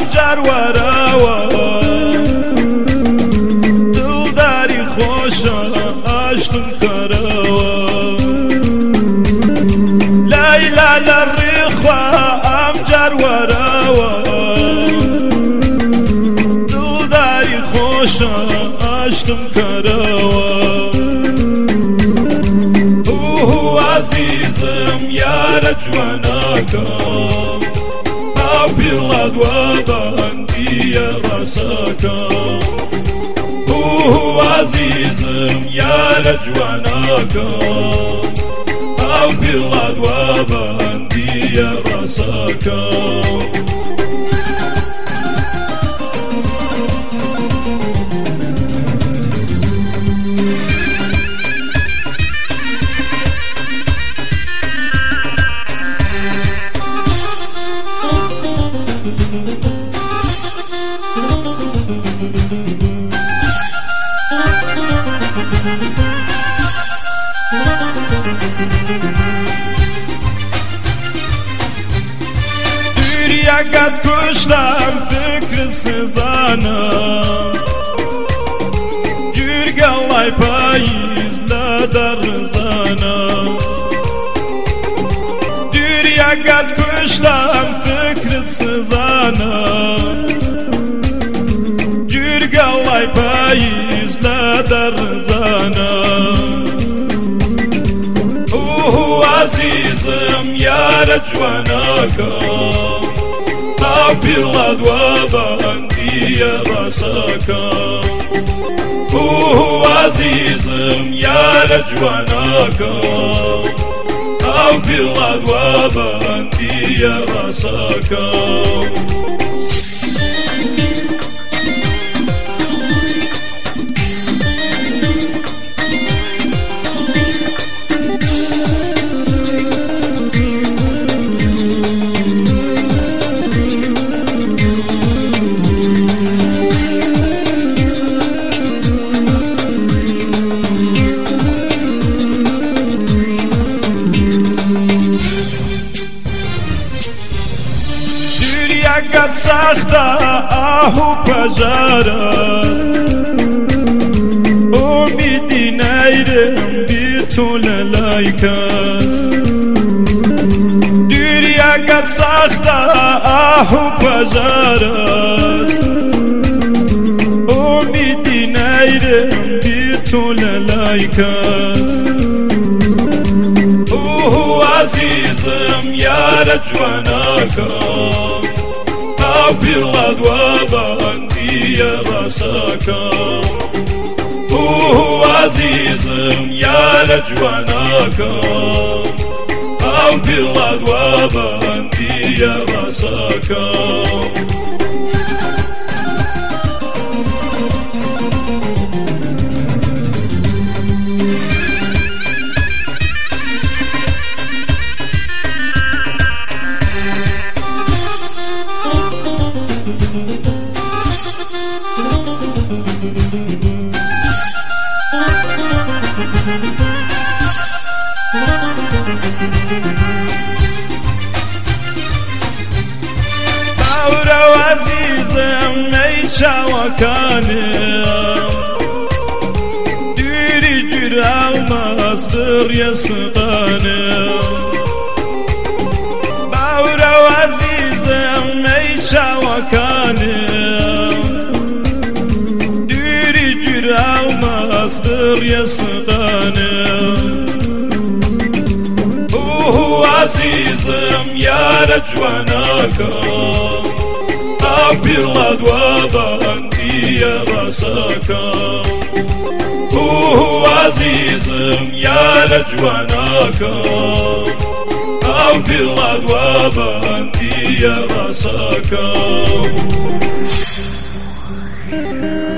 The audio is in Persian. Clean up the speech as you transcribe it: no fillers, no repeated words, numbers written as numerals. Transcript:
جروەرەوە دڵداری خۆشە ئاشتم کەرەوە لەیلا لە ڕێخوا ئەم جروەرەوە دڵداری خۆشە ئاشتم کەرەوە عزیزم یارە جوانەکەم ئەو پیڵەت وە بەندیە ڕاستەکەم عزیزم یارە جوانەکەم ئەو پیڵەت وە بەندیە ڕاستەکەم Dünyagət kuşlar fikri sızanım Gürgəlay payizlə dərrizanım Dünyagət kuşlar fikri sızanım Gürgəlay payizlə dərrizanım عزیزم یارە جوانەکەم ئەو پیڵەت وە بەندیە ڕاستەکەم عزیزم یارە جوانەکەم ئەو پیڵەت وە بەندیە ڕاستەکەم Dünyagət saxta ahu pəzərəz Umidi nəyrim bitule laykəz Dünyagət saxta ahu pəzərəz Umidi nəyrim bitule laykəz عزیزم یارە جوانەکەم ئەو پیڵەت وە بەندیە ڕاستەکەم عزیزم یارە جوانەکەم ئەو پیڵەت وە بەندیە ڕاستەکەم باورە عزیزم نەی چاوەکانم دووری جوراڵمەس دڕیە سبانم باورە عزیزم نەی چاوەکانم دووری جوراڵمەس دڕیە سبانم عزیزم یارە جوانەکەم ئەو پیڵەت وە بەندیە ڕاستەکەم عزیزم یارە جوانەکەم ئەو پیڵەت وە بەندیە ڕاستەکەم